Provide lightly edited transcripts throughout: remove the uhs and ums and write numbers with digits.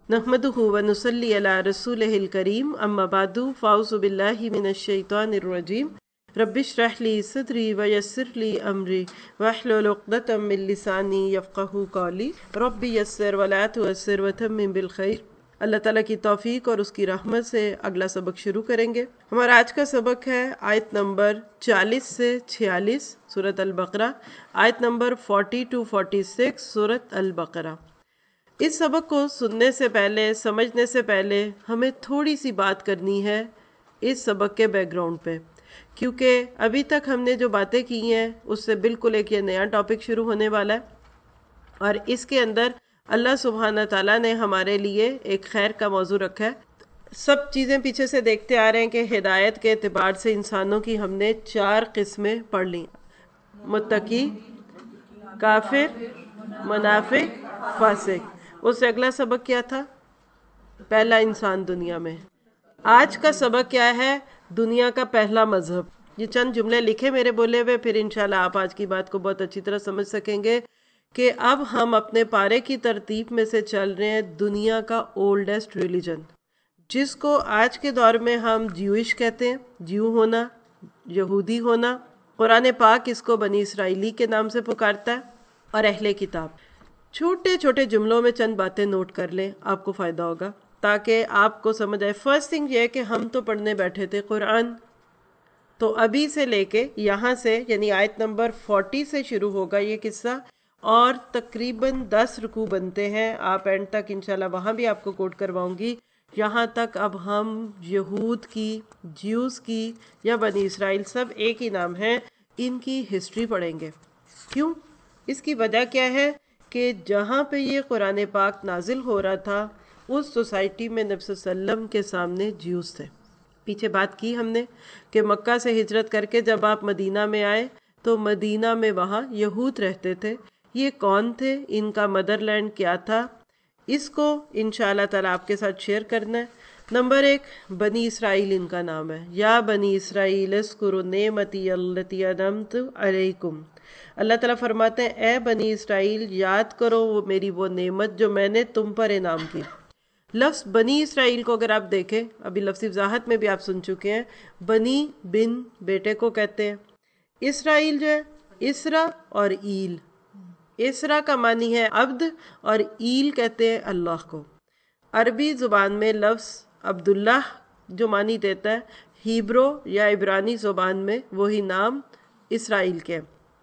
नहमदुहु व नुसल्ली अला रसूलिहिल करीम अम्मा बादु फ़ाउज़ु बिल्लाहि मिनश शैतानिर रजीम रब्बिश्रह ली सदरी व यस्सिर ली अमरी वहलुल उक़दतम मिन लिसानी यफ़क़हू क़ौली रब्बि यस्सिर व ला तुअस्सिर व तम्मिम बिल खैर। अल्लाह ताला की तौफीक और उसकी रहमत से अगला सबक शुरू करेंगे। हमारा आज का सबक है आयत नंबर 40 से 46 सूरत अल-बक़रा, आयत नंबर 40 to 46 सूरत अल-बक़रा। इस सबक को सुनने से पहले, समझने से पहले हमें थोड़ी सी बात करनी है इस सबक के बैकग्राउंड पे, क्योंकि अभी तक हमने जो बातें की हैं उससे बिल्कुल एक ये नया टॉपिक शुरू होने वाला है और इसके अंदर अल्लाह सुब्हाना ताला ने हमारे लिए एक खैर का मौजू रखा है। सब चीज़ें पीछे से देखते आ रहे हैं कि हिदायत के एतबार से इंसानों की हमने 4 किस्में पढ़ ली: मुत्तकी, काफिर, मुनाफिक, फासिक। उससे अगला सबक क्या था? पहला इंसान दुनिया में। आज का सबक क्या है? दुनिया का पहला मजहब। ये चंद जुमले लिखे मेरे बोले हुए, फिर इंशाल्लाह आप आज की बात को बहुत अच्छी तरह समझ सकेंगे कि अब हम अपने पारे की तरतीब में से चल रहे हैं दुनिया का ओल्डेस्ट रिलीजन, जिसको आज के दौर में हम ज्यूइश कहते हैं, ज्यू होना, यहूदी होना। कुरान पाक इसको बनी इसराइली के नाम से पुकारता है और अहले किताब। छोटे छोटे जुमलों में चंद बातें नोट कर लें, आपको फ़ायदा होगा ताकि आपको समझ आए। फर्स्ट थिंग ये है कि हम तो पढ़ने बैठे थे कुरान, तो अभी से लेके यहाँ से यानी आयत नंबर 40 से शुरू होगा ये किस्सा और तकरीबन 10 रुकू बनते हैं। आप एंड तक इंशाल्लाह वहाँ भी आपको कोट करवाऊंगी। यहाँ तक अब हम यहूद की, ज्यूस की या बनी इसराइल, सब एक ही नाम है, इनकी हिस्ट्री पढ़ेंगे। क्यों? इसकी वजह क्या है कि जहाँ पे ये कुरान पाक नाजिल हो रहा था उस सोसाइटी में नबी सल्लम के सामने ज्यूस थे। पीछे बात की हमने कि मक्का से हिजरत करके जब आप मदीना में आए तो मदीना में वहाँ यहूद रहते थे। ये कौन थे? इनका मदरलैंड क्या था? इसको इंशाअल्लाह ताला आपके साथ शेयर करना है। नंबर 1, बनी इसराइल इनका नाम है। या बनी इसराइल अस्कुरु नेमती अल्लती अनअमतु अलैकुम। अल्लाह ताला फरमाते हैं, ए बनी इसराइल याद करो वो नेमत जो मैंने तुम पर इनाम की। लफ्ज़ बनी इसराइल को अगर आप देखें, अभी लफ्ज़ वजाहत में भी आप सुन चुके हैं, बनी बिन बेटे को कहते हैं। इसराइल जो है, इसरा और ईल, इसरा का मानी है अब्द और ईल कहते हैं अल्लाह को। अरबी ज़ुबान में लफ्ज़ अब्दुल्लाह जो मानी देता है, हिब्रो या इब्रानी ज़ुबान में वही नाम इसराइल के।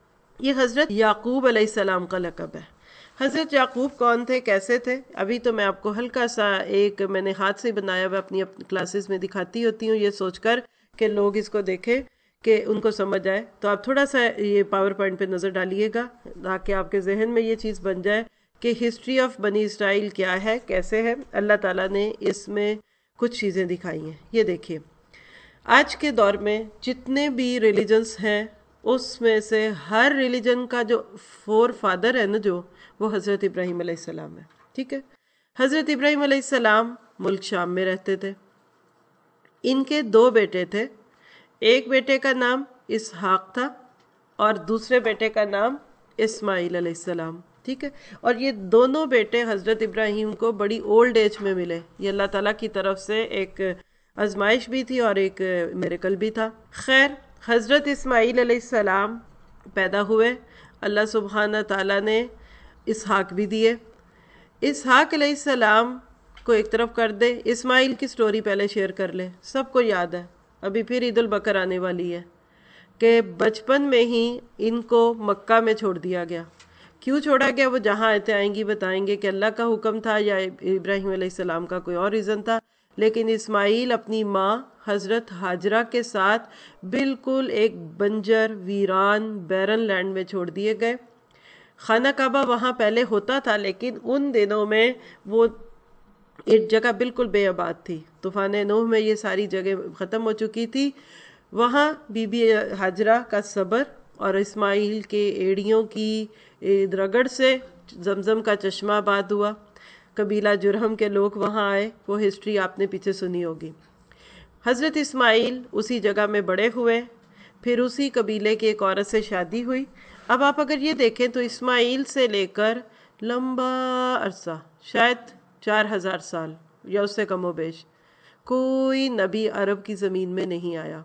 ये हज़रत याकूब अलैहिस्सलाम का लक़ब है। हज़रत याकूब कौन थे, कैसे थे? अभी तो मैं आपको हल्का सा एक मैंने हाथ से बनाया हुआ अपनी क्लासेस में दिखाती होती हूँ, ये सोचकर कि लोग इसको देखें कि उनको समझ आए। तो आप थोड़ा सा ये पावर पॉइंट पे नज़र डालिएगा ताकि आपके जहन में ये चीज़ बन जाए कि हिस्ट्री ऑफ बनी इसराइल क्या है, कैसे है। अल्लाह ताला ने इसमें कुछ चीज़ें दिखाई हैं। ये देखिए, आज के दौर में जितने भी रिलीजन्स हैं उसमें से हर रिलीजन का जो फोर फादर है ना, जो वो हज़रत इब्राहीम अलैहिस्सलाम है। ठीक है, हज़रत इब्राहीम अलैहिस्सलाम मुल्क शाम में रहते थे। इनके 2 बेटे थे। एक बेटे का नाम इसहाक था और दूसरे बेटे का नाम इस्माइल अलैहिस्सलाम। ठीक है, और ये दोनों बेटे हज़रत इब्राहीम को बड़ी ओल्ड एज में मिले। ये अल्लाह ताला की तरफ से एक आजमाइश भी थी और एक मिरेकल भी था। खैर, हज़रत इस्माइल अलैहिस्सलाम पैदा हुए, अल्लाह सुब्हाना ताला ने इसहाक भी दिए। इसहाक अलैहिस्सलाम को एक तरफ कर दे, इस्माइल की स्टोरी पहले शेयर कर ले। सबको याद है, अभी फिर ईद उल बकर आने वाली है, कि बचपन में ही इनको मक्का में छोड़ दिया गया। क्यों छोड़ा गया वो जहाँ आयतें आएंगी बताएंगे कि अल्लाह का हुक्म था या इब्राहीम अलैहिस्सलाम का कोई और रीज़न था। लेकिन इस्माइल अपनी माँ हज़रत हाजरा के साथ बिल्कुल एक बंजर, वीरान, बैरन लैंड में छोड़ दिए गए। खाना काबा वहाँ पहले होता था, लेकिन उन दिनों में वो एक जगह बिल्कुल बेआबाद थी। तूफ़ान नूह में ये सारी जगह ख़त्म हो चुकी थी। वहाँ बीबी हाजरा का सब्र और इस्माइल के एड़ियों की रगड़ से जमजम का चश्मा आबाद हुआ। कबीला जुरहम के लोग वहाँ आए, वो हिस्ट्री आपने पीछे सुनी होगी। हज़रत इस्माइल उसी जगह में बड़े हुए, फिर उसी कबीले की एक औरत से शादी हुई। अब आप अगर ये देखें तो इस्माइल से लेकर लंबा अरसा, शायद 4000 سال یا اس سے کم و بیش کوئی نبی عرب کی زمین میں نہیں آیا۔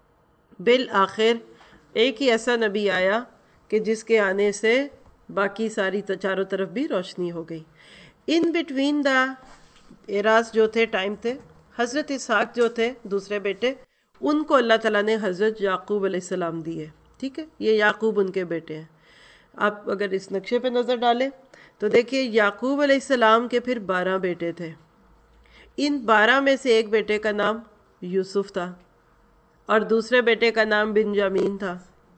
بالآخر ایک ہی ایسا نبی آیا کہ جس کے آنے سے باقی ساری چاروں طرف بھی روشنی ہو گئی۔ ان بٹوین دا ایراز جو تھے، ٹائم تھے، حضرت اسحاق جو تھے دوسرے بیٹے، ان کو اللہ تعالیٰ نے حضرت یعقوب علیہ السلام دیے، ٹھیک ہے، یہ یعقوب ان کے بیٹے ہیں۔ آپ اگر اس نقشے پہ نظر ڈالیں تو دیکھیے یعقوب علیہ السلام کے پھر 12 بیٹے تھے۔ ان 12 میں سے ایک بیٹے کا نام یوسف تھا اور دوسرے بیٹے کا نام بنجامین تھا۔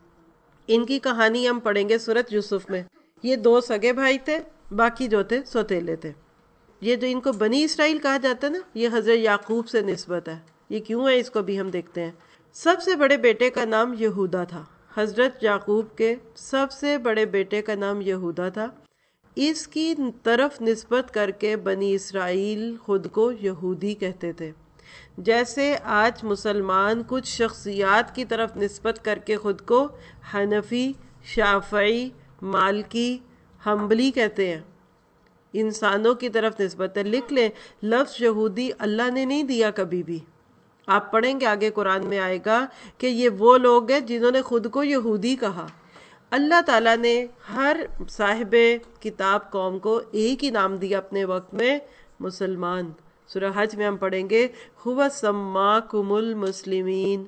ان کی کہانی ہم پڑھیں گے سورۃ یوسف میں۔ یہ 2 سگے بھائی تھے، باقی جو تھے سوتیلے تھے۔ یہ جو ان کو بنی اسرائیل کہا جاتا ہے نا، یہ حضرت یعقوب سے نسبت ہے۔ یہ کیوں ہے اس کو بھی ہم دیکھتے ہیں۔ سب سے بڑے بیٹے کا نام یہودا تھا۔ حضرت یعقوب کے سب سے بڑے بیٹے کا نام یہودا تھا۔ اس کی طرف نسبت کر کے بنی اسرائیل خود کو یہودی کہتے تھے، جیسے آج مسلمان کچھ شخصیات کی طرف نسبت کر کے خود کو حنفی، شافعی، مالکی، حنبلی کہتے ہیں۔ انسانوں کی طرف نسبت ہے۔ لکھ لیں، لفظ یہودی اللہ نے نہیں دیا کبھی بھی۔ آپ پڑھیں گے آگے قرآن میں آئے گا کہ یہ وہ لوگ ہیں جنہوں نے خود کو یہودی کہا۔ اللہ تعالیٰ نے ہر صاحب کتاب قوم کو ایک ہی نام دیا اپنے وقت میں، مسلمان۔ سورہ حج میں ہم پڑھیں گے هو سماکم المسلمین۔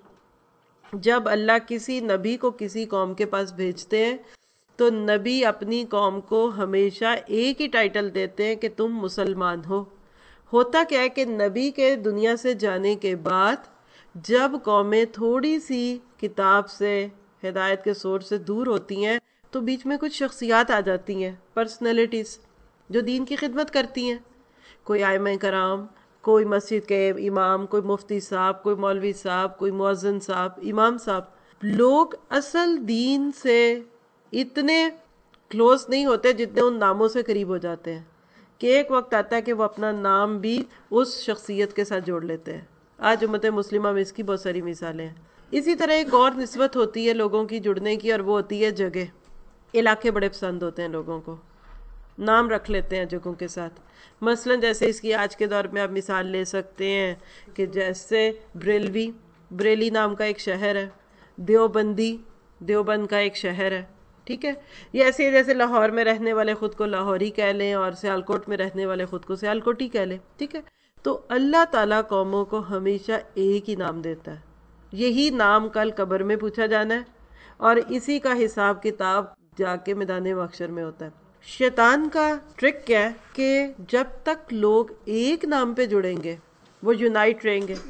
جب اللہ کسی نبی کو کسی قوم کے پاس بھیجتے ہیں تو نبی اپنی قوم کو ہمیشہ ایک ہی ٹائٹل دیتے ہیں کہ تم مسلمان ہو۔ ہوتا کیا ہے کہ نبی کے دنیا سے جانے کے بعد جب قومیں تھوڑی سی کتاب سے، ہدایت کے سورس سے دور ہوتی ہیں تو بیچ میں کچھ شخصیات آ جاتی ہیں، پرسنالٹیز جو دین کی خدمت کرتی ہیں۔ کوئی ائمہ کرام، کوئی مسجد کے امام، کوئی مفتی صاحب، کوئی مولوی صاحب، کوئی مؤذن صاحب، امام صاحب۔ لوگ اصل دین سے اتنے کلوز نہیں ہوتے جتنے ان ناموں سے قریب ہو جاتے ہیں کہ ایک وقت آتا ہے کہ وہ اپنا نام بھی اس شخصیت کے ساتھ جوڑ لیتے ہیں۔ آج امت مسلمہ میں اس کی بہت ساری مثالیں ہیں۔ اسی طرح ایک اور نسبت ہوتی ہے لوگوں کی جڑنے کی، اور وہ ہوتی ہے جگہ۔ علاقے بڑے پسند ہوتے ہیں لوگوں کو، نام رکھ لیتے ہیں جگہوں کے ساتھ۔ مثلا جیسے اس کی آج کے دور میں آپ مثال لے سکتے ہیں کہ جیسے بریلی نام کا ایک شہر ہے، دیوبندی دیوبند کا ایک شہر ہے، ٹھیک ہے۔ یہ ایسے جیسے لاہور میں رہنے والے خود کو لاہوری کہہ لیں اور سیالکوٹ میں رہنے والے خود کو سیالکوٹی کہہ لیں، ٹھیک ہے۔ تو اللہ تعالیٰ قوموں کو ہمیشہ ایک ہی نام دیتا ہے۔ یہی نام کل قبر میں پوچھا جانا ہے اور اسی کا حساب کتاب جا کے میدان محشر میں ہوتا ہے۔ شیطان کا ٹرک کیا ہے کہ جب تک لوگ ایک نام پہ جڑیں گے وہ یونائٹ رہیں گے۔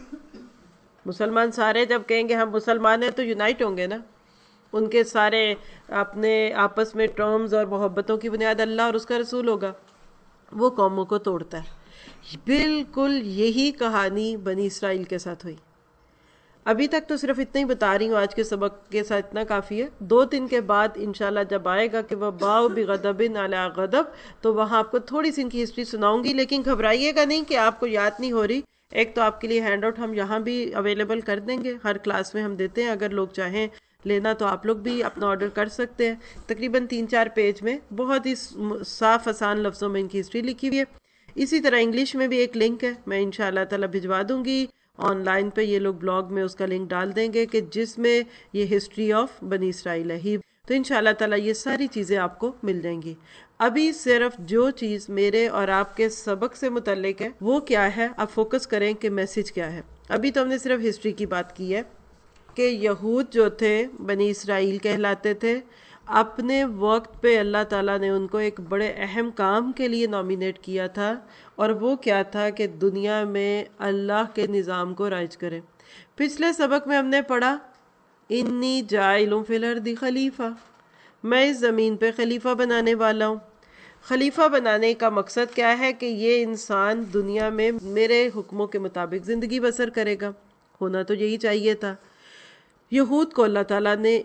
مسلمان سارے جب کہیں گے ہم مسلمان ہیں تو یونائٹ ہوں گے نا۔ ان کے سارے اپنے آپس میں ٹرمز اور محبتوں کی بنیاد اللہ اور اس کا رسول ہوگا۔ وہ قوموں کو توڑتا ہے۔ بالکل یہی کہانی بنی اسرائیل کے ساتھ ہوئی۔ ابھی تک تو صرف اتنا ہی بتا رہی ہوں، آج کے سبق کے ساتھ اتنا کافی ہے۔ 2 دن کے بعد انشاءاللہ جب آئے گا کہ وہ باؤ بغضب علی غضب، تو وہاں آپ کو تھوڑی سی ان کی ہسٹری سناؤں گی، لیکن گھبرائیے گا نہیں کہ آپ کو یاد نہیں ہو رہی۔ ایک تو آپ کے لیے ہینڈ آؤٹ ہم یہاں بھی اویلیبل کر دیں گے، ہر کلاس میں ہم دیتے ہیں، اگر لوگ چاہیں لینا تو آپ لوگ بھی اپنا آرڈر کر سکتے ہیں۔ تقریباً 3-4 پیج میں بہت ہی صاف آسان لفظوں میں ان کی ہسٹری لکھی ہوئی ہے۔ اسی طرح انگلش میں بھی ایک لنک ہے، میں انشاءاللہ تعالیٰ بھجوا دوں گی آن لائن پہ، یہ لوگ بلاگ میں اس کا لنک ڈال دیں گے کہ جس میں یہ ہسٹری آف بنی اسرائیل ہے۔ تو انشاءاللہ تعالیٰ یہ ساری چیزیں آپ کو مل جائیں گی۔ ابھی صرف جو چیز میرے اور آپ کے سبق سے متعلق ہے وہ کیا ہے، آپ فوکس کریں کہ میسج کیا ہے۔ ابھی تو ہم نے صرف ہسٹری کی بات کی ہے کہ یہود جو تھے بنی اسرائیل کہلاتے تھے، اپنے وقت پہ اللہ تعالیٰ نے ان کو ایک بڑے اہم کام کے لیے نامینیٹ کیا تھا، اور وہ کیا تھا کہ دنیا میں اللہ کے نظام کو رائج کریں۔ پچھلے سبق میں ہم نے پڑھا انی جاعل فی الارض خلیفہ، میں اس زمین پہ خلیفہ بنانے والا ہوں۔ خلیفہ بنانے کا مقصد کیا ہے کہ یہ انسان دنیا میں میرے حکموں کے مطابق زندگی بسر کرے گا۔ ہونا تو یہی چاہیے تھا۔ یہود کو اللہ تعالیٰ نے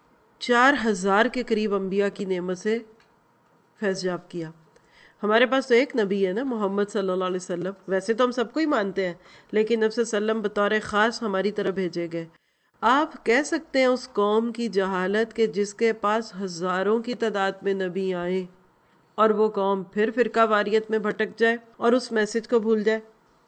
4000 کے قریب انبیاء کی نعمت سے فیض یاب کیا۔ ہمارے پاس تو ایک نبی ہے نا، محمد صلی اللہ علیہ وسلم۔ ویسے تو ہم سب کو ہی مانتے ہیں، لیکن نبی صلی اللہ علیہ وسلم بطور خاص ہماری طرف بھیجے گئے۔ آپ کہہ سکتے ہیں اس قوم کی جہالت کہ جس کے پاس ہزاروں کی تعداد میں نبی آئے اور وہ قوم پھر فرقہ واریت میں بھٹک جائے اور اس میسج کو بھول جائے۔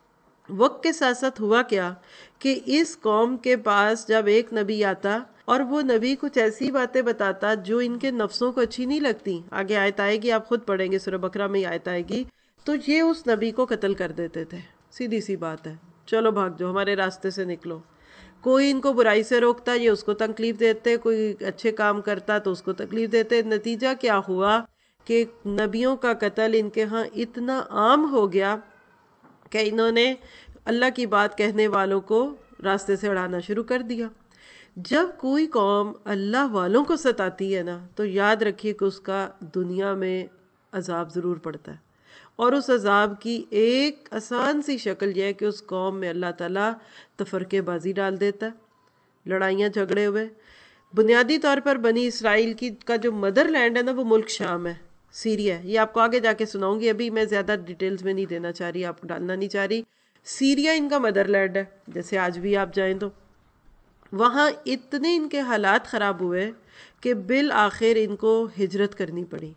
وقت کے ساتھ ساتھ ہوا کیا کہ اس قوم کے پاس جب ایک نبی آتا اور وہ نبی کچھ ایسی باتیں بتاتا جو ان کے نفسوں کو اچھی نہیں لگتی، آگے آیت آئے گی، آپ خود پڑھیں گے، سورہ بقرہ میں آیت آئے گی، تو یہ اس نبی کو قتل کر دیتے تھے۔ سیدھی سی بات ہے، چلو بھاگ جاؤ، ہمارے راستے سے نکلو۔ کوئی ان کو برائی سے روکتا، یہ اس کو تکلیف دیتے، کوئی اچھے کام کرتا تو اس کو تکلیف دیتے۔ نتیجہ کیا ہوا کہ نبیوں کا قتل ان کے ہاں اتنا عام ہو گیا کہ انہوں نے اللہ کی بات کہنے والوں کو راستے سے اڑانا شروع کر دیا۔ جب کوئی قوم اللہ والوں کو ستاتی ہے نا، تو یاد رکھیے کہ اس کا دنیا میں عذاب ضرور پڑتا ہے، اور اس عذاب کی ایک آسان سی شکل یہ ہے کہ اس قوم میں اللہ تعالیٰ تفرقے بازی ڈال دیتا ہے، لڑائیاں جھگڑے ہوئے۔ بنیادی طور پر بنی اسرائیل کا جو مدر لینڈ ہے نا، وہ ملک شام ہے، سیریا ہے۔ یہ آپ کو آگے جا کے سناؤں گی، ابھی میں زیادہ ڈیٹیلز میں نہیں دینا چاہ رہی، آپ کو ڈالنا نہیں چاہ رہی۔ سیریا ان کا مدر لینڈ ہے، جیسے آج بھی آپ جائیں تو وہاں اتنے ان کے حالات خراب ہوئے کہ بالآخر ان کو ہجرت کرنی پڑی،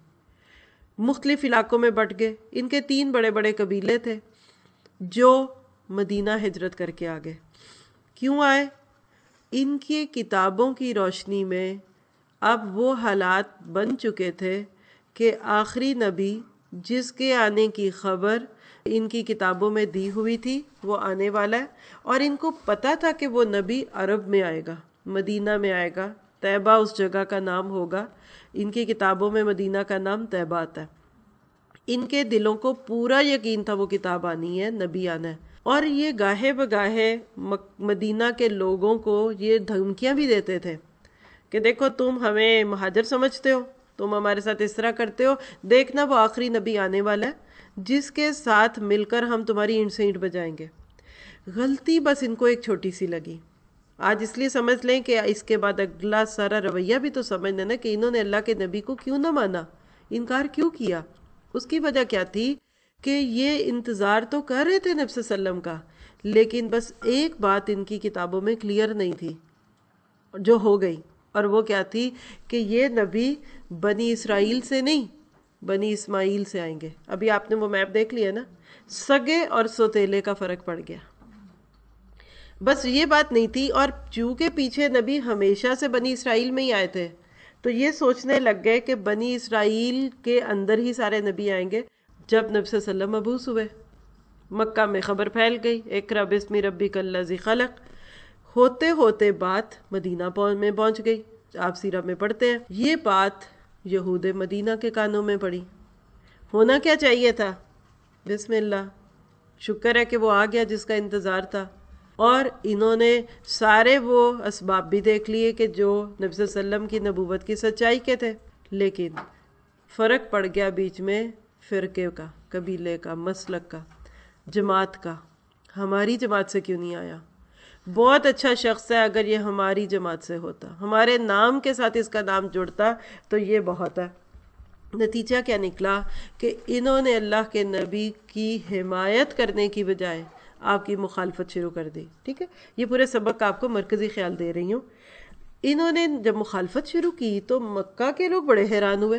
مختلف علاقوں میں بٹ گئے۔ ان کے 3 بڑے بڑے قبیلے تھے جو مدینہ ہجرت کر کے آگئے۔ کیوں آئے؟ ان کی کتابوں کی روشنی میں اب وہ حالات بن چکے تھے کہ آخری نبی جس کے آنے کی خبر ان کی کتابوں میں دی ہوئی تھی وہ آنے والا ہے، اور ان کو پتا تھا کہ وہ نبی عرب میں آئے گا، مدینہ میں آئے گا، طیبہ اس جگہ کا نام ہوگا۔ ان کی کتابوں میں مدینہ کا نام طیبہ آتا ہے۔ ان کے دلوں کو پورا یقین تھا وہ کتاب آنی ہے، نبی آنا ہے، اور یہ گاہے بگاہے مدینہ کے لوگوں کو یہ دھمکیاں بھی دیتے تھے کہ دیکھو تم ہمیں مہاجر سمجھتے ہو، تم ہمارے ساتھ اس طرح کرتے ہو، دیکھنا وہ آخری نبی آنے والا ہے جس کے ساتھ مل کر ہم تمہاری اینٹ سے اینٹ بجائیں گے۔ غلطی بس ان کو ایک چھوٹی سی لگی۔ آج اس لیے سمجھ لیں کہ اس کے بعد اگلا سارا رویہ بھی تو سمجھنا نا کہ انہوں نے اللہ کے نبی کو کیوں نہ مانا، انکار کیوں کیا۔ اس کی وجہ کیا تھی کہ یہ انتظار تو کر رہے تھے نبی صلی اللہ علیہ وسلم کا، لیکن بس ایک بات ان کی کتابوں میں کلیئر نہیں تھی جو ہو گئی، اور وہ کیا تھی کہ یہ نبی بنی اسرائیل سے نہیں، بنی اسماعیل سے آئیں گے۔ ابھی آپ نے وہ میپ دیکھ لیا نا، سگے اور سوتیلے کا فرق پڑ گیا، بس یہ بات نہیں تھی۔ اور چونکہ پیچھے نبی ہمیشہ سے بنی اسرائیل میں ہی آئے تھے، تو یہ سوچنے لگ گئے کہ بنی اسرائیل کے اندر ہی سارے نبی آئیں گے۔ جب نبی صلی اللہ علیہ وسلم مبعوث ہوئے، مکہ میں خبر پھیل گئی، اقرأ باسم ربک الذی خلق، ہوتے ہوتے بات مدینہ میں پہنچ گئی۔ آپ سیرہ میں پڑھتے ہیں یہ بات یہود مدینہ کے کانوں میں پڑی۔ ہونا کیا چاہیے تھا؟ بسم اللہ، شکر ہے کہ وہ آ گیا جس کا انتظار تھا، اور انہوں نے سارے وہ اسباب بھی دیکھ لیے کہ جو نبی صلی اللہ علیہ وسلم کی نبوت کی سچائی کے تھے، لیکن فرق پڑ گیا بیچ میں فرقے کا، قبیلے کا، مسلک کا، جماعت کا۔ ہماری جماعت سے کیوں نہیں آیا؟ بہت اچھا شخص ہے، اگر یہ ہماری جماعت سے ہوتا، ہمارے نام کے ساتھ اس کا نام جڑتا تو یہ بہت ہے۔ نتیجہ کیا نکلا کہ انہوں نے اللہ کے نبی کی حمایت کرنے کی بجائے آپ کی مخالفت شروع کر دی۔ ٹھیک ہے، یہ پورے سبق کا آپ کو مرکزی خیال دے رہی ہوں۔ انہوں نے جب مخالفت شروع کی تو مکہ کے لوگ بڑے حیران ہوئے،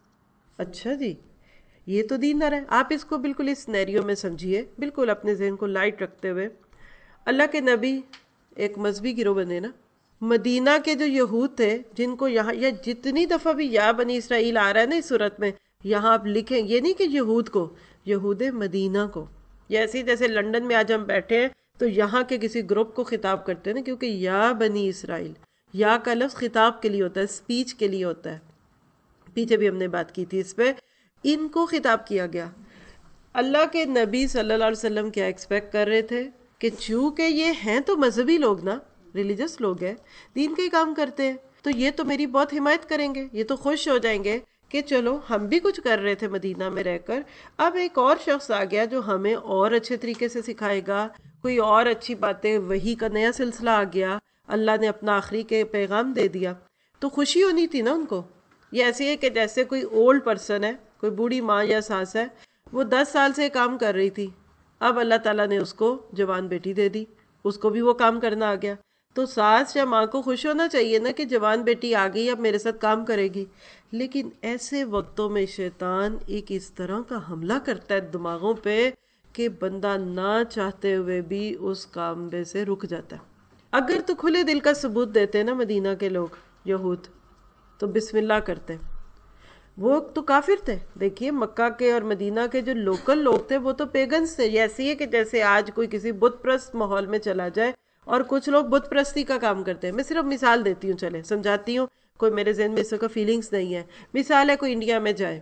اچھا جی یہ تو دیندار ہے۔ آپ اس کو بالکل اس سینیریو میں سمجھیے، بالکل اپنے ذہن کو لائٹ رکھتے ہوئے۔ اللہ کے نبی ایک مذہبی گروہ بنے نا، مدینہ کے جو یہود تھے جن کو یہاں یا جتنی دفعہ بھی یا بنی اسرائیل آ رہا ہے نا اس صورت میں، یہاں آپ لکھیں یہ نہیں کہ یہود کو، یہود مدینہ کو، ایسی جیسے لندن میں آج ہم بیٹھے ہیں تو یہاں کے کسی گروپ کو خطاب کرتے ہیں نا، کیونکہ یا بنی اسرائیل، یا کا لفظ خطاب کے لیے ہوتا ہے، سپیچ کے لیے ہوتا ہے، پیچھے بھی ہم نے بات کی تھی اس پہ۔ ان کو خطاب کیا گیا۔ اللہ کے نبی صلی اللہ علیہ وسلم کیا ایکسپیکٹ کر رہے تھے کہ چونکہ یہ ہیں تو مذہبی لوگ نا، ریلیجس لوگ ہیں، دین کے کام کرتے ہیں، تو یہ تو میری بہت حمایت کریں گے، یہ تو خوش ہو جائیں گے کہ چلو ہم بھی کچھ کر رہے تھے مدینہ میں رہ کر، اب ایک اور شخص آ گیا جو ہمیں اور اچھے طریقے سے سکھائے گا، کوئی اور اچھی باتیں، وحی کا نیا سلسلہ آ گیا، اللہ نے اپنا آخری کے پیغام دے دیا، تو خوشی ہونی تھی نا ان کو۔ یہ ایسے ہے کہ جیسے کوئی اولڈ پرسن ہے، کوئی بوڑھی ماں یا ساس ہے، وہ 10 سال سے کام کر رہی تھی، اب اللہ تعالیٰ نے اس کو جوان بیٹی دے دی، اس کو بھی وہ کام کرنا آ گیا، تو ساس یا ماں کو خوش ہونا چاہیے نا کہ جوان بیٹی آ گئی اب میرے ساتھ کام کرے گی. لیکن ایسے وقتوں میں شیطان ایک اس طرح کا حملہ کرتا ہے دماغوں پہ کہ بندہ نہ چاہتے ہوئے بھی اس کام میں سے رک جاتا ہے. اگر تو کھلے دل کا ثبوت دیتے نا مدینہ کے لوگ یہود تو بسم اللہ کرتے. وہ تو کافر تھے. دیکھیے مکہ کے اور مدینہ کے جو لوکل لوگ تھے وہ تو پیگنز تھے. یہ ایسی ہے کہ جیسے آج کوئی کسی بت پرست ماحول میں چلا جائے اور کچھ لوگ بت پرستی کا کام کرتے ہیں. میں صرف مثال دیتی ہوں, چلے سمجھاتی ہوں, کوئی میرے ذہن میں اس کا فیلنگز نہیں ہے. مثال ہے کوئی انڈیا میں جائے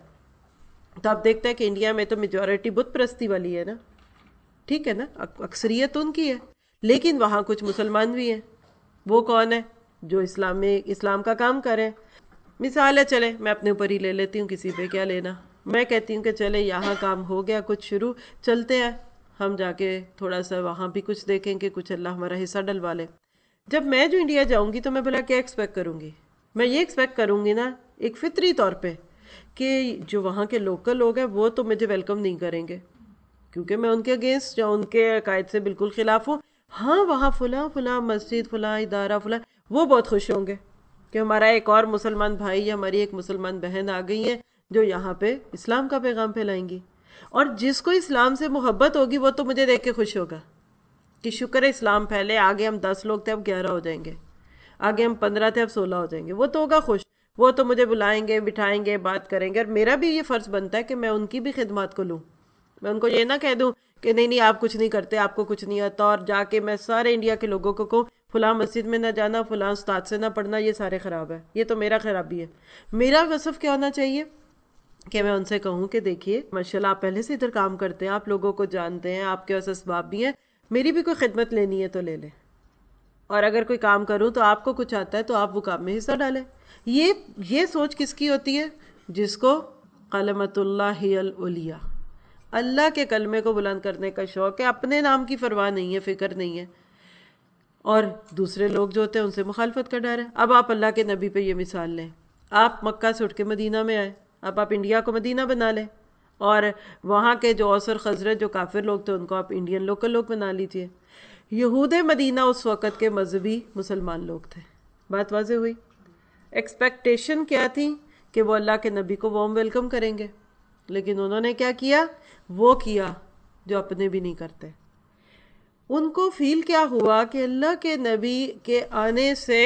تو آپ دیکھتے ہیں کہ انڈیا میں تو میجورٹی بت پرستی والی ہے نا, ٹھیک ہے نا, اکثریت ان کی ہے. لیکن وہاں کچھ مسلمان بھی ہیں. وہ کون ہے؟ جو اسلام کا کام کریں. مثال ہے, چلے میں اپنے اوپر ہی لے لیتی ہوں, کسی پہ کیا لینا. میں کہتی ہوں کہ چلے یہاں کام ہو گیا کچھ شروع, چلتے ہیں ہم جا کے تھوڑا سا وہاں بھی کچھ دیکھیں کہ کچھ اللہ ہمارا حصہ ڈلوا لے. جب میں جو انڈیا جاؤں گی تو میں بھلا کیا ایکسپیکٹ کروں گی؟ میں یہ ایکسپیکٹ کروں گی نا ایک فطری طور پہ کہ جو وہاں کے لوکل لوگ ہیں وہ تو مجھے ویلکم نہیں کریں گے کیونکہ میں ان کے اگینسٹ یا ان کے عقائد سے بالکل خلاف ہوں. ہاں وہاں فلاں فلاں مسجد فلاں ادارہ فلاں وہ بہت خوش ہوں گے کہ ہمارا ایک اور مسلمان بھائی یا ہماری ایک مسلمان بہن آ گئی ہیں جو یہاں پہ اسلام کا پیغام پھیلائیں گی. اور جس کو اسلام سے محبت ہوگی وہ تو مجھے دیکھ کے خوش ہوگا کہ شکر ہے اسلام پھیلے. آگے ہم 10 لوگ تھے اب 11 ہو جائیں گے, آگے ہم 15 تھے اب 16 ہو جائیں گے. وہ تو ہوگا خوش, وہ تو مجھے بلائیں گے, بٹھائیں گے, بات کریں گے. اور میرا بھی یہ فرض بنتا ہے کہ میں ان کی بھی خدمات کو لوں. میں ان کو یہ نہ کہہ دوں کہ نہیں آپ کچھ نہیں کرتے, آپ کو کچھ نہیں آتا, اور جا کے میں سارے انڈیا کے لوگوں کو کہوں فلاں مسجد میں نہ جانا, فلاں استاد سے نہ پڑھنا, یہ سارے خراب ہے. یہ تو میرا خرابی ہے. میرا وصف کیا ہونا چاہیے کہ میں ان سے کہوں کہ دیکھیے ماشاءاللہ آپ پہلے سے ادھر کام کرتے ہیں, آپ لوگوں کو جانتے ہیں, آپ کے پاس اسباب بھی ہیں, میری بھی کوئی خدمت لینی ہے تو لے لیں, اور اگر کوئی کام کروں تو آپ کو کچھ آتا ہے تو آپ وہ کام میں حصہ ڈالیں. یہ سوچ کس کی ہوتی ہے؟ جس کو کلمۃ اللہ ہی العلیٰ, اللہ کے کلمے کو بلند کرنے کا شوق ہے. اپنے نام کی پرواہ نہیں ہے, فکر نہیں ہے, اور دوسرے لوگ جو ہوتے ہیں ان سے مخالفت کا ڈر ہے. اب آپ اللہ کے نبی پہ یہ مثال لیں, آپ مکہ سے اٹھ کے مدینہ میں آئے, اب آپ انڈیا کو مدینہ بنا لیں, اور وہاں کے جو اوس اور خزرج جو کافر لوگ تھے ان کو آپ انڈین لوکل لوگ بنا لیجئے. یہود مدینہ اس وقت کے مذہبی مسلمان لوگ تھے. بات واضح ہوئی؟ ایکسپیکٹیشن کیا تھی کہ وہ اللہ کے نبی کو وارم ویلکم کریں گے, لیکن انہوں نے کیا کیا؟ وہ کیا جو اپنے بھی نہیں کرتے. ان کو فیل کیا ہوا کہ اللہ کے نبی کے آنے سے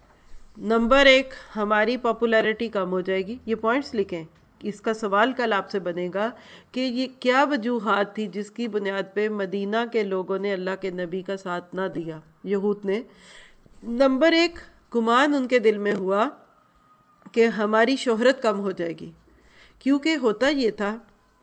نمبر 1 ہماری پاپولیرٹی کم ہو جائے گی. یہ پوائنٹس لکھیں, اس کا سوال کل آپ سے بنے گا کہ یہ کیا وجوہات تھی جس کی بنیاد پہ مدینہ کے لوگوں نے اللہ کے نبی کا ساتھ نہ دیا, یہود نے. نمبر 1 گمان ان کے دل میں ہوا کہ ہماری شہرت کم ہو جائے گی, کیونکہ ہوتا یہ تھا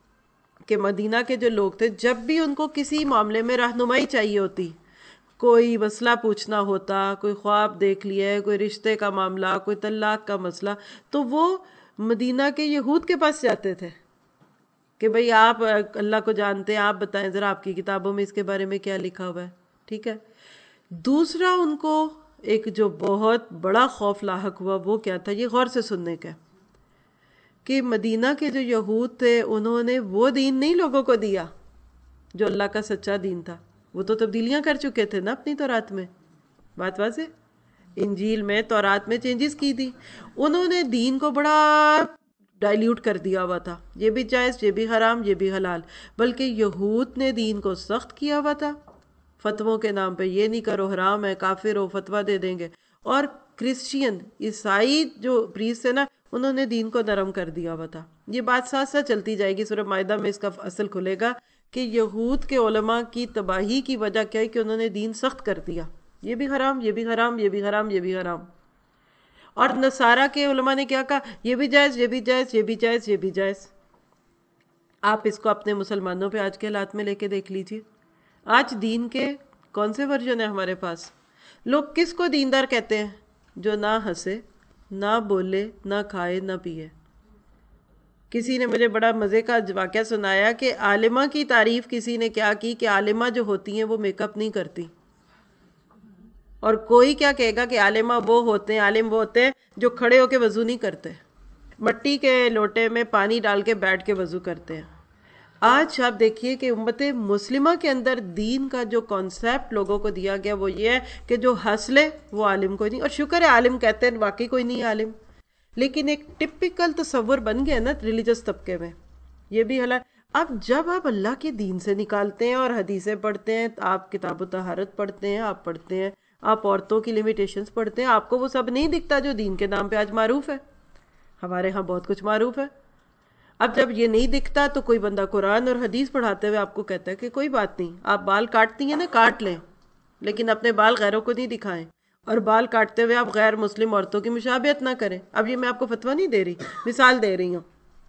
کہ مدینہ کے جو لوگ تھے جب بھی ان کو کسی معاملے میں رہنمائی چاہیے ہوتی, کوئی مسئلہ پوچھنا ہوتا, کوئی خواب دیکھ لیا, کوئی رشتے کا معاملہ, کوئی طلاق کا مسئلہ, تو وہ مدینہ کے یہود کے پاس جاتے تھے کہ بھئی آپ اللہ کو جانتے ہیں, آپ بتائیں ذرا آپ کی کتابوں میں اس کے بارے میں کیا لکھا ہوا ہے. ٹھیک ہے. دوسرا ان کو ایک جو بہت بڑا خوف لاحق ہوا وہ کیا تھا, یہ غور سے سننے کا, کہ مدینہ کے جو یہود تھے انہوں نے وہ دین نہیں لوگوں کو دیا جو اللہ کا سچا دین تھا. وہ تو تبدیلیاں کر چکے تھے نا اپنی تورات میں. بات واضح؟ انجیل میں تورات میں چینجز کی تھی. انہوں نے دین کو بڑا ڈائلیوٹ کر دیا ہوا تھا, یہ بھی جائز, یہ بھی حرام, یہ بھی حلال. بلکہ یہود نے دین کو سخت کیا ہوا تھا, فتووں کے نام پہ یہ نہیں کرو حرام ہے, کافر ہو, فتویٰ دے دیں گے. اور کرسچین عیسائی جو پریسٹ ہے نا انہوں نے دین کو نرم کر دیا ہوا تھا. یہ بات ساتھ ساتھ چلتی جائے گی, سورہ مائدہ میں اس کا اصل کھلے گا کہ یہود کے علماء کی تباہی کی وجہ کیا ہے کہ انہوں نے دین سخت کر دیا, یہ بھی حرام, یہ بھی حرام, یہ بھی حرام, یہ بھی حرام. اور نصارہ کے علماء نے کیا کہا, یہ بھی جائز, یہ بھی جائز, یہ بھی جائز, یہ بھی جائز. آپ اس کو اپنے مسلمانوں پہ آج کے حالات میں لے کے دیکھ لیجیے. آج دین کے کون سے ورژن ہیں ہمارے پاس؟ لوگ کس کو دیندار کہتے ہیں؟ جو نہ ہنسے, نہ بولے, نہ کھائے, نہ پیے. کسی نے مجھے بڑا مزے کا واقعہ سنایا کہ عالمہ کی تعریف کسی نے کیا کی کہ عالمہ جو ہوتی ہیں وہ میک اپ نہیں کرتی. اور کوئی کیا کہے گا کہ عالمہ وہ ہوتے ہیں, عالم وہ ہوتے ہیں جو کھڑے ہو کے وضو نہیں کرتے, مٹی کے لوٹے میں پانی ڈال کے بیٹھ کے وضو کرتے ہیں. آج آپ دیکھیے کہ امت مسلمہ کے اندر دین کا جو کانسیپٹ لوگوں کو دیا گیا وہ یہ ہے کہ جو ہنس لے وہ عالم کوئی نہیں، اور شکر ہے عالم کہتے ہیں واقعی کوئی نہیں عالم، لیکن ایک ٹپیکل تصور بن گیا نا ریلیجس طبقے میں، یہ بھی حالات۔ اب جب آپ اللہ کے دین سے نکالتے ہیں اور حدیثیں پڑھتے ہیں، آپ کتاب و طہارت پڑھتے ہیں، آپ پڑھتے ہیں، آپ عورتوں کی لیمیٹیشنز پڑھتے ہیں، آپ کو وہ سب نہیں دکھتا جو دین کے نام پہ آج معروف ہے۔ ہمارے ہاں بہت کچھ معروف ہے۔ اب جب یہ نہیں دکھتا تو کوئی بندہ قرآن اور حدیث پڑھاتے ہوئے آپ کو کہتا ہے کہ کوئی بات نہیں، آپ بال کاٹتی ہیں نا کاٹ لیں، لیکن اپنے بال غیروں کو نہیں دکھائیں، اور بال کاٹتے ہوئے آپ غیر مسلم عورتوں کی مشابہت نہ کریں۔ اب یہ میں آپ کو فتویٰ نہیں دے رہی، مثال دے رہی ہوں۔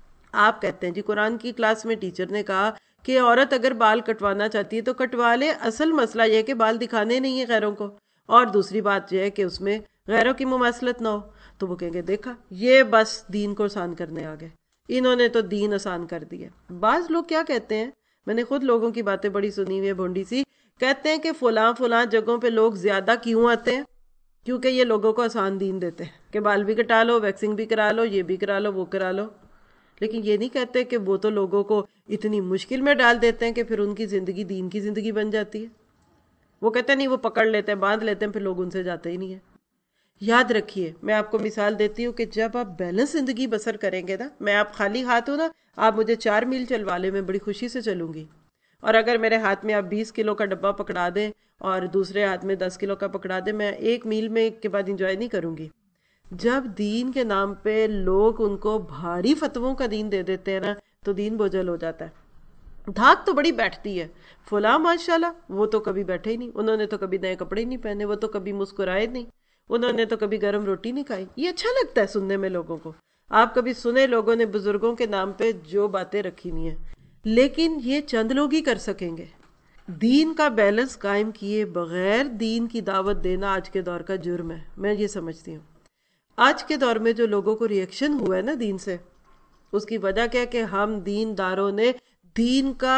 آپ کہتے ہیں جی قرآن کی کلاس میں ٹیچر نے کہا کہ عورت اگر بال کٹوانا چاہتی ہے تو کٹوا لے، اصل مسئلہ یہ ہے کہ بال دکھانے نہیں ہیں غیروں کو، اور دوسری بات یہ ہے کہ اس میں غیروں کی مماثلت نہ ہو، تو وہ کہیں گے دیکھا یہ بس دین کو آسان کرنے آ گئے، انہوں نے تو دین آسان کر دیا۔ بعض لوگ کیا کہتے ہیں، میں نے خود لوگوں کی باتیں بڑی سنی ہوئی ہے بھونڈی سی، کہتے ہیں کہ فلاں فلاں جگہوں پہ لوگ زیادہ کیوں آتے ہیں، کیونکہ یہ لوگوں کو آسان دین دیتے ہیں کہ بال بھی کٹا لو، ویکسنگ بھی کرا لو، یہ بھی کرا لو، وہ کرا لو، لیکن یہ نہیں کہتے کہ وہ تو لوگوں کو اتنی مشکل میں ڈال دیتے ہیں کہ پھر ان کی زندگی دین کی زندگی بن جاتی ہے۔ وہ کہتے ہیں نہیں، وہ پکڑ لیتے ہیں، باندھ لیتے ہیں، پھر لوگ ان سے جاتے ہی نہیں ہیں۔ یاد رکھیے، میں آپ کو مثال دیتی ہوں کہ جب آپ بیلنس زندگی بسر کریں گے نا، میں آپ خالی ہاتھ ہوں نا، آپ مجھے 4 میل چلوا لیں، میں بڑی خوشی سے چلوں گی، اور اگر میرے ہاتھ میں آپ 20 کلو کا ڈبہ پکڑا دیں اور دوسرے ہاتھ میں 10 کلو کا پکڑا دیں، میں 1 میل میں کے بعد انجوائے نہیں کروں گی۔ جب دین کے نام پہ لوگ ان کو بھاری فتووں کا دین دے دیتے ہیں نا، تو دین بوجھل ہو جاتا ہے۔ دھاک تو بڑی بیٹھتی ہے، فلاں ماشاءاللہ وہ تو کبھی بیٹھے ہی نہیں، انہوں نے تو کبھی نئے کپڑے ہی نہیں پہنے، وہ تو کبھی مسکرائے نہیں، انہوں نے تو کبھی گرم روٹی نہیں کھائی۔ یہ اچھا لگتا ہے سننے میں لوگوں کو، آپ کبھی سنے لوگوں نے بزرگوں کے نام پہ جو باتیں رکھی ہوئی ہیں، لیکن یہ چند لوگ ہی کر سکیں گے۔ دین کا بیلنس قائم کیے بغیر دین کی دعوت دینا آج کے دور کا جرم ہے، میں یہ سمجھتی ہوں۔ آج کے دور میں جو لوگوں کو ریئیکشن ہوا ہے نا دین سے، اس کی وجہ کیا ہے کہ ہم دین داروں نے دین کا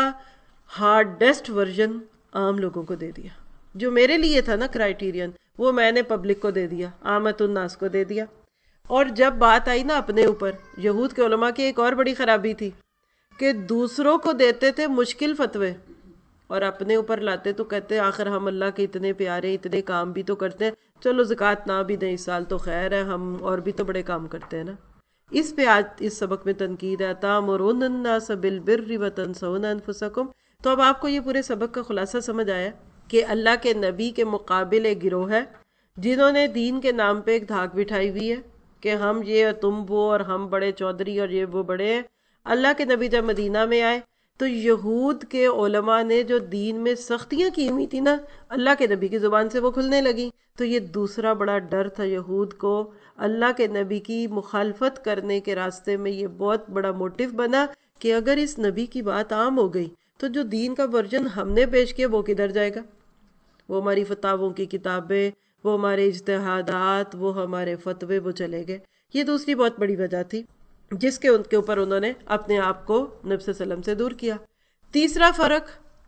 ہارڈیسٹ ورژن عام لوگوں کو دے دیا۔ جو میرے لیے تھا نا کرائیٹیرین، وہ میں نے پبلک کو دے دیا، عامت الناس کو دے دیا۔ اور جب بات آئی نا اپنے اوپر، یہود کے علماء کی ایک اور بڑی خرابی تھی کہ دوسروں کو دیتے تھے مشکل فتوے اور اپنے اوپر لاتے تو کہتے آخر ہم اللہ کے اتنے پیارے، اتنے کام بھی تو کرتے ہیں، چلو زکوٰۃ نہ بھی دیں اس سال تو خیر ہے، ہم اور بھی تو بڑے کام کرتے ہیں نا۔ اس پہ آج اس سبق میں تنقید ہے، تَأْمُرُونَ النَّاسَ بِالْبِرِّ وَتَنْسَوْنَ أَنفُسَكُمْ۔ تو اب آپ کو یہ پورے سبق کا خلاصہ سمجھ آیا کہ اللہ کے نبی کے مقابل ایک گروہ ہے جنہوں نے دین کے نام پہ ایک دھاک بٹھائی ہوئی ہے کہ ہم یہ اور تم وہ، اور ہم بڑے چودھری اور یہ وہ بڑے ہیں۔ اللہ کے نبی جب مدینہ میں آئے تو یہود کے علماء نے جو دین میں سختیاں کی ہوئی تھی نا، اللہ کے نبی کی زبان سے وہ کھلنے لگی۔ تو یہ دوسرا بڑا ڈر تھا یہود کو، اللہ کے نبی کی مخالفت کرنے کے راستے میں یہ بہت بڑا موٹیو بنا کہ اگر اس نبی کی بات عام ہو گئی تو جو دین کا ورژن ہم نے پیش کیا وہ کدھر جائے گا؟ وہ ہماری فتاووں کی کتابیں، وہ ہمارے اجتہادات، وہ ہمارے فتوے، وہ چلے گئے۔ یہ دوسری بہت بڑی وجہ تھی جس کے ان کے اوپر انہوں نے اپنے آپ کو نبی صلی اللہ علیہ وسلم سے دور کیا۔ تیسرا فرق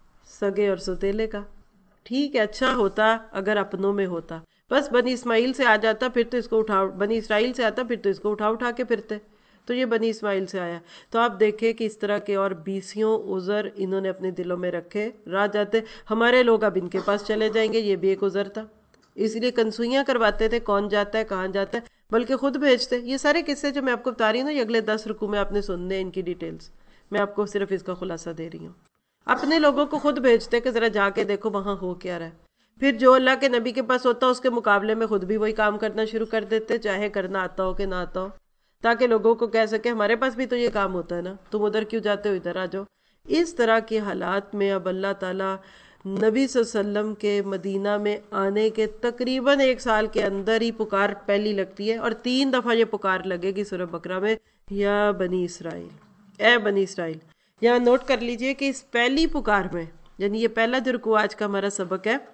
سگے اور سوتیلے کا۔ ٹھیک ہے، اچھا ہوتا اگر اپنوں میں ہوتا، بس بنی اسماعیل سے آ جاتا پھر تو اس کو بنی اسرائیل سے آتا پھر تو اس کو اٹھا کے پھرتے، تو یہ بنی اسماعیل سے آیا۔ تو آپ دیکھیں کہ اس طرح کے اور 20 عذر انہوں نے اپنے دلوں میں رکھے، راہ جاتے ہمارے لوگ اب ان کے پاس چلے جائیں گے، یہ بھی ایک عذر تھا، اس لیے کنسوئیاں کرواتے تھے کون جاتا ہے کہاں جاتا ہے، بلکہ خود بھیجتے۔ یہ سارے قصے جو میں آپ کو بتا رہی ہوں نا، یہ اگلے 10 رکوع میں آپ نے سننے ان کی ڈیٹیلز، میں آپ کو صرف اس کا خلاصہ دے رہی ہوں۔ اپنے لوگوں کو خود بھیجتے کہ ذرا جا کے دیکھو وہاں ہو کیا رہا ہے، پھر جو اللہ کے نبی کے پاس ہوتا اس کے مقابلے میں خود بھی وہی کام کرنا شروع کر دیتے، چاہے کرنا آتا ہو کہ نہ آتا ہو، تاکہ لوگوں کو کہہ سکے ہمارے پاس بھی تو یہ کام ہوتا ہے نا، تم ادھر کیوں جاتے ہو، ادھر آ جاؤ۔ اس طرح کے حالات میں اب اللہ تعالیٰ نبی صلی اللہ علیہ وسلم کے مدینہ میں آنے کے تقریباً 1 سال کے اندر ہی پکار پہلی لگتی ہے، اور 3 دفعہ یہ پکار لگے گی سورہ بقرہ میں، یا بنی اسرائیل، اے بنی اسرائیل۔ یہاں نوٹ کر لیجئے کہ اس پہلی پکار میں، یعنی یہ پہلا جو رکوع آج کا ہمارا سبق ہے،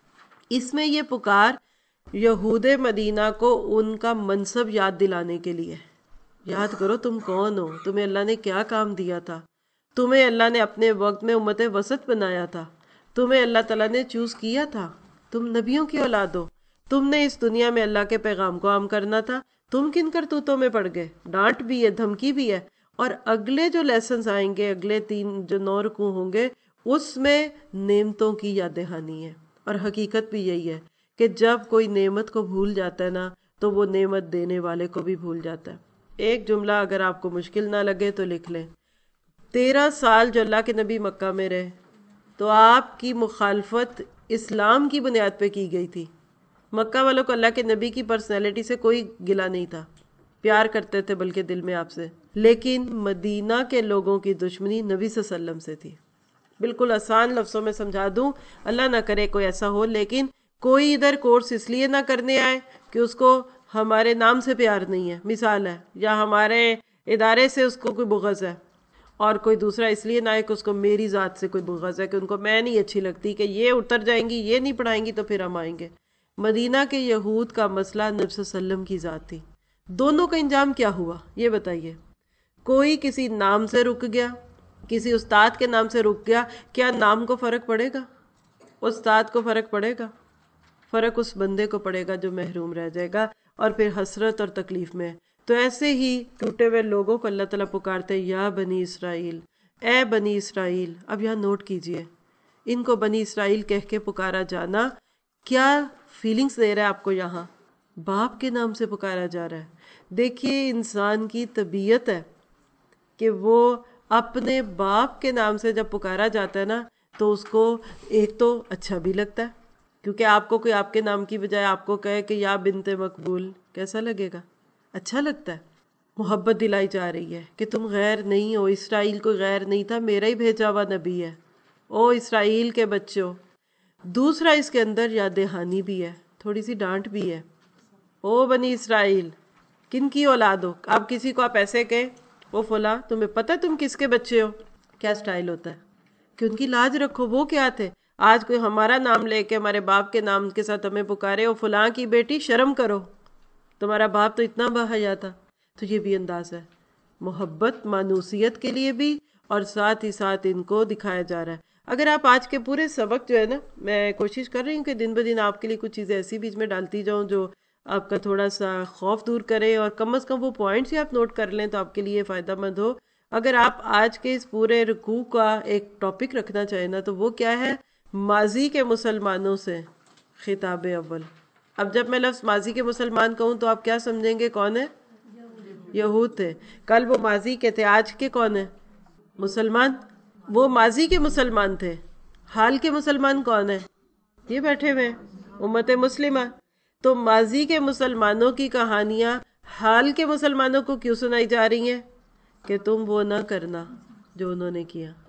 اس میں یہ پکار یہود مدینہ کو ان کا منصب یاد دلانے کے لیے، یاد کرو تم کون ہو، تمہیں اللہ نے کیا کام دیا تھا، تمہیں اللہ نے اپنے وقت میں امت وسط بنایا تھا، تمہیں اللہ تعالیٰ نے چوز کیا تھا، تم نبیوں کی اولاد ہو، تم نے اس دنیا میں اللہ کے پیغام کو عام کرنا تھا، تم کن کرتوتوں میں پڑ گئے، ڈانٹ بھی ہے، دھمکی بھی ہے، اور اگلے جو لیسنز آئیں گے، اگلے 3 جو 9 رکوع ہوں گے، اس میں نعمتوں کی یاد دہانی ہے۔ اور حقیقت بھی یہی ہے کہ جب کوئی نعمت کو بھول جاتا ہے نا تو وہ نعمت دینے والے کو بھی بھول جاتا ہے۔ ایک جملہ اگر آپ کو مشکل نہ لگے تو لکھ لیں، 13 سال جو اللہ کے نبی مکہ میں رہے تو آپ کی مخالفت اسلام کی بنیاد پہ کی گئی تھی۔ مکہ والوں کو اللہ کے نبی کی پرسنالٹی سے کوئی گلہ نہیں تھا، پیار کرتے تھے بلکہ دل میں آپ سے، لیکن مدینہ کے لوگوں کی دشمنی نبی صلی اللہ علیہ وسلم سے تھی۔ بالکل آسان لفظوں میں سمجھا دوں، اللہ نہ کرے کوئی ایسا ہو، لیکن کوئی ادھر کورس اس لیے نہ کرنے آئے کہ اس کو ہمارے نام سے پیار نہیں ہے، مثال ہے، یا ہمارے ادارے سے اس کو کوئی بغض ہے، اور کوئی دوسرا اس لیے نہ آئے کہ اس کو میری ذات سے کوئی بغض ہے، کہ ان کو میں نہیں اچھی لگتی، کہ یہ اتر جائیں گی، یہ نہیں پڑھائیں گی تو پھر ہم آئیں گے۔ مدینہ کے یہود کا مسئلہ نبی صلی اللہ علیہ وسلم کی ذات تھی۔ دونوں کا انجام کیا ہوا یہ بتائیے؟ کوئی کسی نام سے رک گیا، کسی استاد کے نام سے رک گیا، کیا نام کو فرق پڑے گا؟ استاد کو فرق پڑے گا؟ فرق اس بندے کو پڑے گا جو محروم رہ جائے گا اور پھر حسرت اور تکلیف میں۔ تو ایسے ہی ٹوٹے ہوئے لوگوں کو اللہ تعالیٰ پکارتے ہیں، یا بنی اسرائیل، اے بنی اسرائیل۔ اب یہاں نوٹ کیجئے، ان کو بنی اسرائیل کہہ کے پکارا جانا کیا فیلنگز دے رہا ہے آپ کو؟ یہاں باپ کے نام سے پکارا جا رہا ہے۔ دیکھیے انسان کی طبیعت ہے کہ وہ اپنے باپ کے نام سے جب پکارا جاتا ہے نا تو اس کو ایک تو اچھا بھی لگتا ہے، کیونکہ آپ کو کوئی آپ کے نام کی بجائے آپ کو کہے کہ یا بنت مقبول، کیسا لگے گا؟ اچھا لگتا ہے، محبت دلائی جا رہی ہے کہ تم غیر نہیں ہو، اسرائیل کوئی غیر نہیں تھا، میرا ہی بھیجا ہوا نبی ہے، او اسرائیل کے بچوں۔ دوسرا اس کے اندر یاد دہانی بھی ہے، تھوڑی سی ڈانٹ بھی ہے، او بنی اسرائیل، کن کی اولاد ہو؟ آپ کسی کو آپ ایسے کہیں، او فلاں، تمہیں پتہ تم کس کے بچے ہو؟ کیا سٹائل ہوتا ہے کہ ان کی لاج رکھو۔ وہ کیا تھے؟ آج کوئی ہمارا نام لے کے ہمارے باپ کے نام کے ساتھ ہمیں پکارے، او فلاں کی بیٹی، شرم کرو، تمہارا باپ تو اتنا باحیا تھا۔ تو یہ بھی انداز ہے محبت، مانوسیت کے لیے بھی، اور ساتھ ہی ساتھ ان کو دکھایا جا رہا ہے۔ اگر آپ آج کے پورے سبق جو ہے نا، میں کوشش کر رہی ہوں کہ دن بدن آپ کے لیے کچھ چیزیں ایسی بیچ میں ڈالتی جاؤں جو آپ کا تھوڑا سا خوف دور کرے، اور کم از کم وہ پوائنٹس ہی آپ نوٹ کر لیں تو آپ کے لیے فائدہ مند ہو۔ اگر آپ آج کے اس پورے رکوع کا ایک ٹاپک رکھنا چاہیں نا تو وہ کیا ہے؟ ماضی کے مسلمانوں سے خطاب اول۔ اب جب میں لفظ ماضی کے مسلمان کہوں تو آپ کیا سمجھیں گے؟ کون ہے؟ یہود تھے، کل وہ ماضی کے تھے، آج کے کون ہیں؟ مسلمان۔ وہ ماضی کے مسلمان تھے، حال کے مسلمان کون ہیں؟ یہ بیٹھے ہوئے ہیں، امت مسلمہ۔ تو ماضی کے مسلمانوں کی کہانیاں حال کے مسلمانوں کو کیوں سنائی جا رہی ہیں؟ کہ تم وہ نہ کرنا جو انہوں نے کیا۔